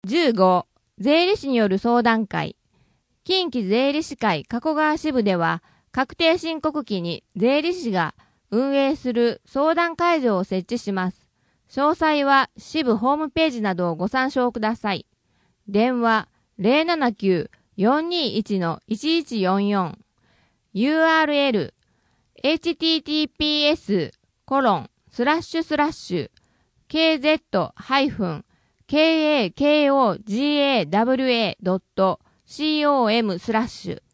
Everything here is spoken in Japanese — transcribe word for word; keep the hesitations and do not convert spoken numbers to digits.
じゅうご、税理士による相談会。近畿税理士会加古川支部では、確定申告期に税理士が運営する相談会場を設置します。詳細は支部ホームページなどをご参照ください。電話 ゼロななきゅう よんにいち いちいちよんよん。ユーアールエル エイチティーティーピーエス コロンスラッシュスラッシュ ケーゼット ハイフン ケーエーケーオージェーダブリューエー ドット コム スラッシュ